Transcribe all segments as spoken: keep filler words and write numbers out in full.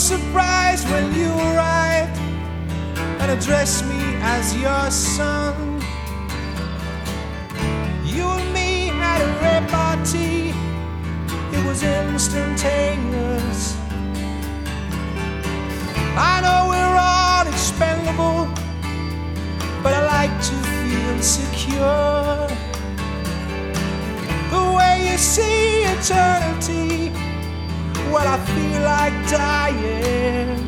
surprised when you arrived and addressed me as your son. You and me had a repartee, it was instantaneous. I know we're all expendable, but I like to feel secure. The way you see eternity, well, I feel like dying.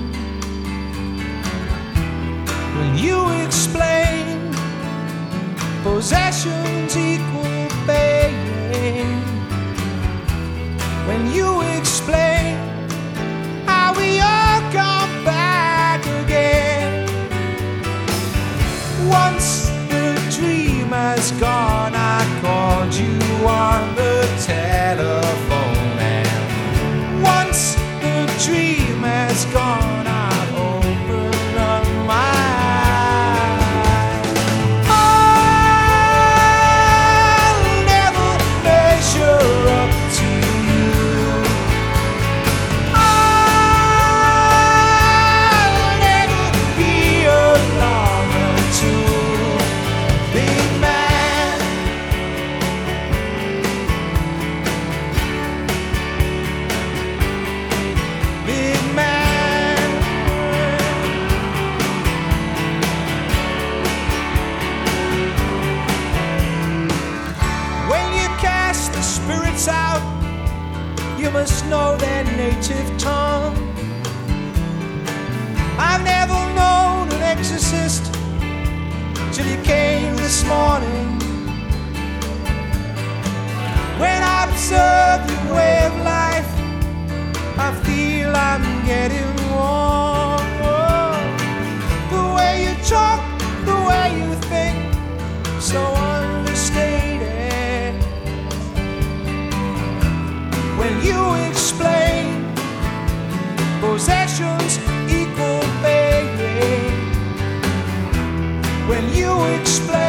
When you explain possessions equal paying, when you explain how we all come back again. Once the dream has gone, I called you on the telephone, and once the dream has gone, I open up my eyes. I'll never measure up to you. I'll never be along until big man. Big man. When you cast the spirits out, you must know their native tongue. I've never known an exorcist till you came this morning. When I observe your way of life, I feel I'm getting warm. The way you talk, the way you think, so understated. When you explain possessions equal paying, when you explain